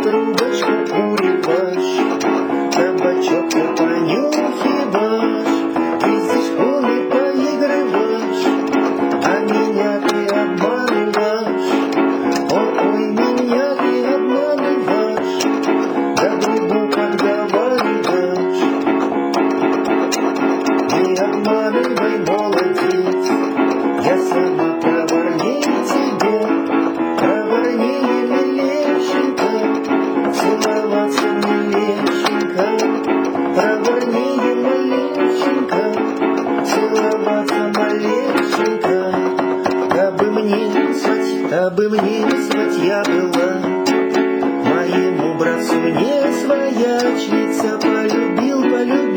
трубочку куревашь, табачок ты понюхиваешь, ты со школы поигрываешь, а меня ты обманываешь. Ой, меня ты обманываешь, да другу подговариваешь. Не обманывай, молодец, я сама проворнее тебя, проворнее милейшенька, целоваться милейшенька, проворнее маленьшенька, целоваться малейшенька. Дабы мне сватья была, моему братцу не своячница, полюбил